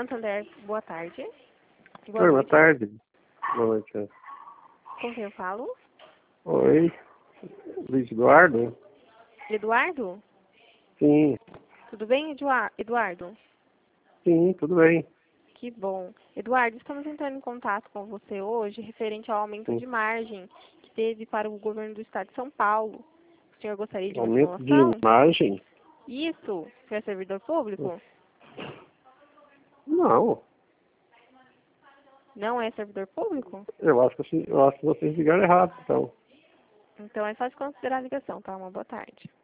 Santander, boa tarde. Oi, boa tarde. Boa noite. Com quem eu falo? Oi, Luiz Eduardo? Eduardo? Sim, Tudo bem, Eduardo? sim, tudo bem. Que bom. Eduardo, estamos entrando em contato com você hoje referente ao aumento Sim. de margem que teve para o governo do estado de São Paulo. O senhor gostaria de uma Aumento de informação? imagem? Isso. O senhor é servidor público? Não, Não é servidor público? eu acho que vocês ligaram errado, então. Então é só desconsiderar a ligação, tá? Uma boa tarde.